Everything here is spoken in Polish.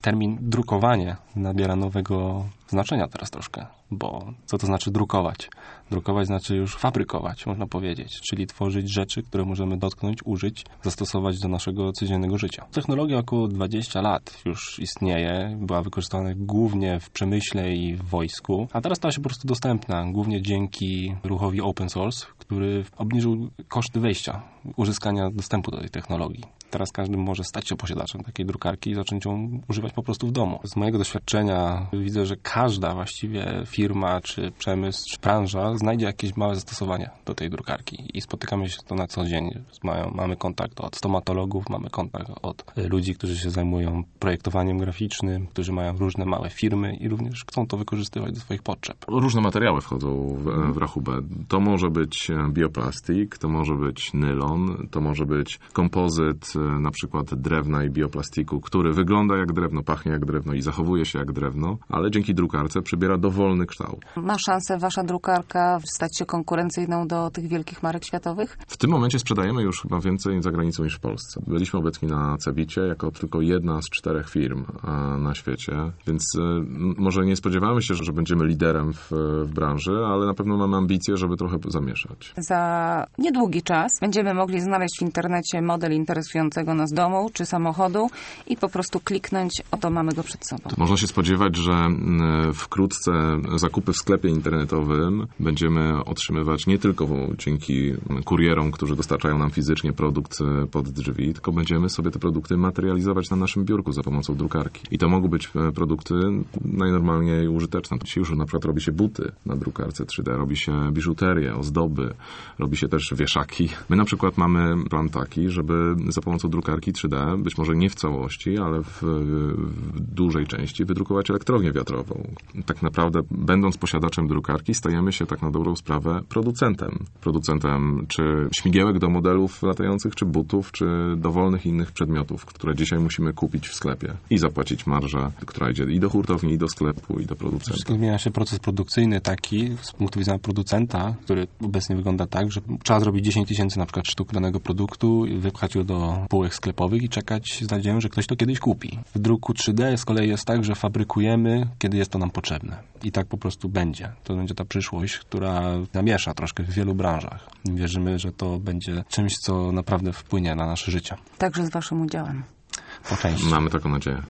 Termin drukowanie nabiera nowego znaczenia teraz troszkę, bo co to znaczy drukować? Drukować znaczy już fabrykować, można powiedzieć, czyli tworzyć rzeczy, które możemy dotknąć, użyć, zastosować do naszego codziennego życia. Technologia około 20 lat już istnieje, była wykorzystywana głównie w przemyśle i w wojsku, a teraz stała się po prostu dostępna, głównie dzięki ruchowi open source, który obniżył koszty wejścia, uzyskania dostępu do tej technologii. Teraz każdy może stać się posiadaczem takiej drukarki i zacząć ją używać po prostu w domu. Z mojego doświadczenia widzę, że każda właściwie firma, czy przemysł, czy branża znajdzie jakieś małe zastosowanie do tej drukarki i spotykamy się to na co dzień. Mamy kontakt od stomatologów, mamy kontakt od ludzi, którzy się zajmują projektowaniem graficznym, którzy mają różne małe firmy i również chcą to wykorzystywać do swoich potrzeb. Różne materiały wchodzą w rachubę. To może być bioplastik, to może być nylon, to może być kompozyt na przykład drewna i bioplastiku, który wygląda jak drewno, pachnie jak drewno i zachowuje się jak drewno, ale dzięki drukarce przybiera dowolny kształt. Ma szansę wasza drukarka stać się konkurencyjną do tych wielkich marek światowych? W tym momencie sprzedajemy już chyba więcej za granicą niż w Polsce. Byliśmy obecni na Cebicie jako tylko jedna z 4 firm na świecie, więc może nie spodziewamy się, że będziemy liderem w branży, ale na pewno mamy ambicje, żeby trochę zamieszać. Za niedługi czas będziemy mogli znaleźć w internecie model interesującego nas domu czy samochodu i po prostu kliknąć, oto mamy go przed sobą. Można się spodziewać, że wkrótce zakupy w sklepie internetowym będziemy otrzymywać nie tylko dzięki kurierom, którzy dostarczają nam fizycznie produkt pod drzwi, tylko będziemy sobie te produkty materializować na naszym biurku za pomocą drukarki. I to mogą być produkty najnormalniej użyteczne. Dzisiaj już na przykład robi się buty na drukarce 3D, robi się biżuterię, ozdoby, robi się też wieszaki. My na przykład mamy plan taki, żeby za pomocą drukarki 3D, być może nie w całości, ale w dużej części wydrukować elektrownię wiatrową. Tak naprawdę, będąc posiadaczem drukarki, stajemy się tak na dobrą sprawę producentem. Producentem czy śmigiełek do modelów latających, czy butów, czy dowolnych innych przedmiotów, które dzisiaj musimy kupić w sklepie i zapłacić marżę, która idzie i do hurtowni, i do sklepu, i do producenta. Wszystko zmienia się proces produkcyjny taki, z punktu widzenia producenta, który obecnie wygląda tak, że trzeba zrobić 10 tysięcy na przykład sztuk danego produktu i wypchać ją do półek sklepowych i czekać z nadzieją, że ktoś to kiedyś kupi. W druku 3D z kolei jest tak, że fabrykujemy, kiedy jest to nam potrzebne. I tak po prostu będzie. To będzie ta przyszłość, która namiesza troszkę w wielu branżach. Wierzymy, że to będzie czymś, co naprawdę wpłynie na nasze życie. Także z waszym udziałem. Po części. Mamy taką nadzieję.